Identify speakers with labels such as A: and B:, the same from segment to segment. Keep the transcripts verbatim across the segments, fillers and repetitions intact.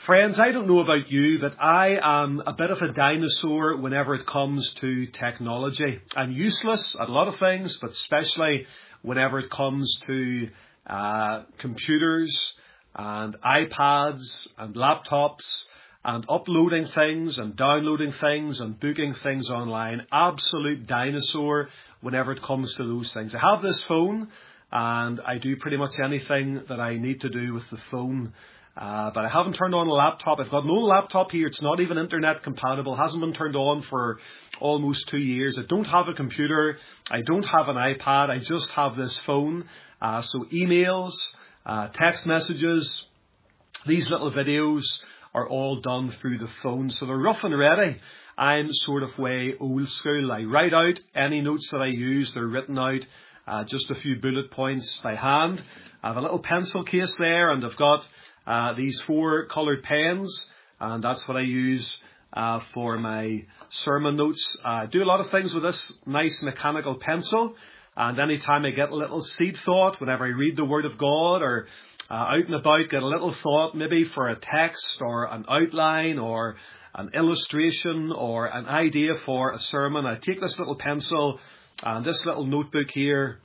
A: Friends, I don't know about you, but I am a bit of a dinosaur whenever it comes to technology. I'm useless at a lot of things, but especially whenever it comes to uh, computers and iPads and laptops and uploading things and downloading things and booking things online. Absolute dinosaur whenever it comes to those things. I have this phone and I do pretty much anything that I need to do with the phone. Uh, but I haven't turned on a laptop. I've got no laptop here. It's not even internet compatible. Hasn't been turned on for almost two years. I don't have a computer. I don't have an iPad. I just have this phone. Uh, so emails, uh, text messages, these little videos are all done through the phone. So they're rough and ready. I'm sort of way old school. I write out any notes that I use. They're written out, uh, just a few bullet points by hand. I have a little pencil case there, and I've got Uh, these four coloured pens, and that's what I use uh, for my sermon notes. I do a lot of things with this nice mechanical pencil, and anytime I get a little seed thought, whenever I read the Word of God or uh, out and about, get a little thought maybe for a text or an outline or an illustration or an idea for a sermon, I take this little pencil and this little notebook here,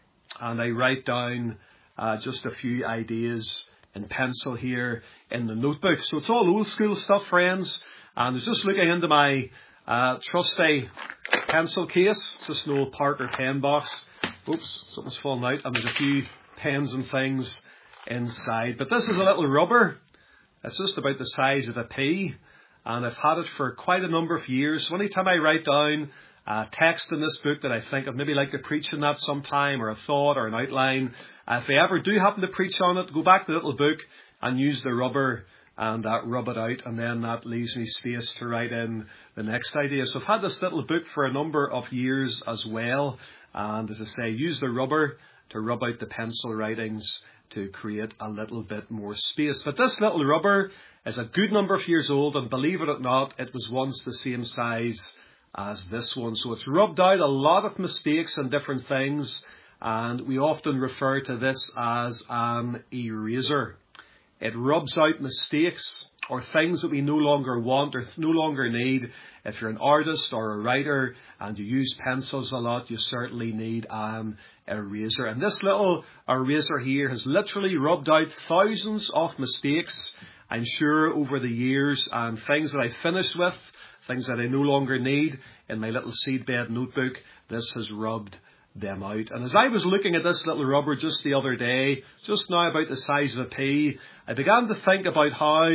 A: and I write down uh, just a few ideas in pencil here in the notebook. So it's all old school stuff, friends. And I was just looking into my uh, trusty pencil case. It's just an old Parker pen box. Oops, something's fallen out. And there's a few pens and things inside. But this is a little rubber. It's just about the size of a pea. And I've had it for quite a number of years. So anytime I write down a text in this book that I think I'd maybe like to preach on that sometime, or a thought or an outline, Uh, if I ever do happen to preach on it, go back to the little book and use the rubber and uh, rub it out, and then that leaves me space to write in the next idea. So I've had this little book for a number of years as well, and as I say, use the rubber to rub out the pencil writings to create a little bit more space. But this little rubber is a good number of years old, and believe it or not, it was once the same size as this one. So it's rubbed out a lot of mistakes and different things. And we often refer to this as an eraser. It rubs out mistakes or things that we no longer want or no longer need. If you're an artist or a writer and you use pencils a lot, you certainly need an eraser. And this little eraser here has literally rubbed out thousands of mistakes, I'm sure, over the years, and things that I finished with, things that I no longer need in my little seedbed notebook. This has rubbed them out. And as I was looking at this little rubber just the other day, just now about the size of a pea, I began to think about how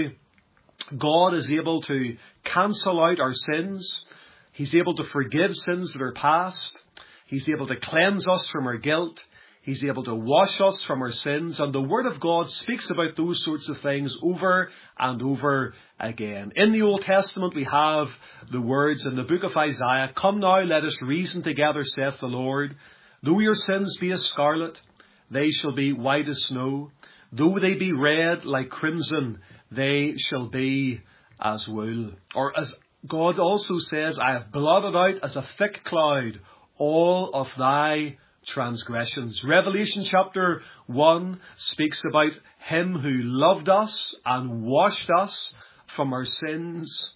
A: God is able to cancel out our sins. He's able to forgive sins that are past. He's able to cleanse us from our guilt. He's able to wash us from our sins. And the Word of God speaks about those sorts of things over and over again. In the Old Testament, we have the words in the book of Isaiah, "Come now, let us reason together, saith the Lord. Though your sins be as scarlet, they shall be white as snow. Though they be red like crimson, they shall be as wool." Or as God also says, "I have blotted out as a thick cloud all of thy transgressions." Revelation chapter one speaks about him who loved us and washed us from our sins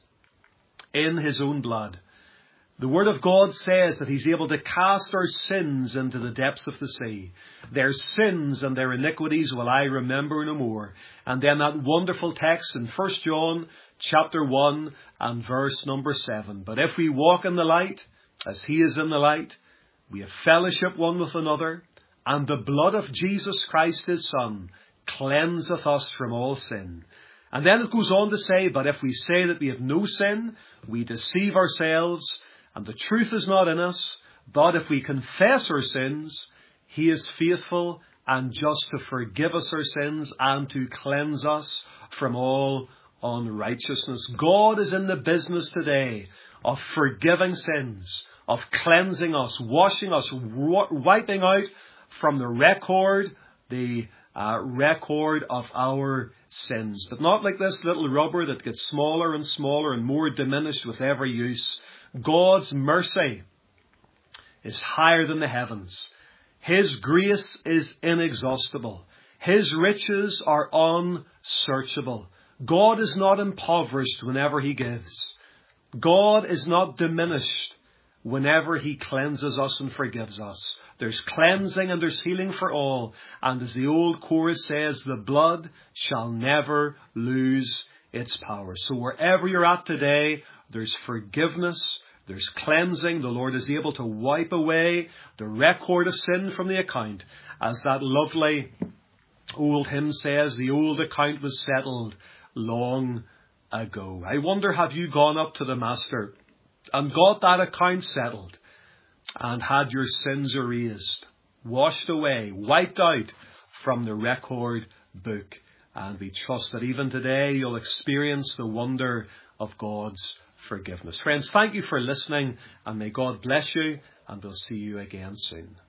A: in his own blood. The Word of God says that he's able to cast our sins into the depths of the sea. Their sins and their iniquities will I remember no more. And then that wonderful text in First John chapter one and verse number seven. "But if we walk in the light, as he is in the light, we have fellowship one with another, and the blood of Jesus Christ his Son cleanseth us from all sin." And then it goes on to say, "But if we say that we have no sin, we deceive ourselves, and the truth is not in us. But if we confess our sins, he is faithful and just to forgive us our sins and to cleanse us from all unrighteousness." God is in the business today of forgiving sins, of cleansing us, washing us, wiping out from the record, the uh, record of our sins. But not like this little rubber that gets smaller and smaller and more diminished with every use. God's mercy is higher than the heavens. His grace is inexhaustible. His riches are unsearchable. God is not impoverished whenever he gives. God is not diminished whenever he cleanses us and forgives us. There's cleansing and there's healing for all. And as the old chorus says, the blood shall never lose its power. So wherever you're at today, there's forgiveness, there's cleansing. The Lord is able to wipe away the record of sin from the account. As that lovely old hymn says, the old account was settled long ago. I wonder, have you gone up to the Master and got that account settled and had your sins erased, washed away, wiped out from the record book? And we trust that even today you'll experience the wonder of God's forgiveness. Friends, thank you for listening, and may God bless you, and we'll see you again soon.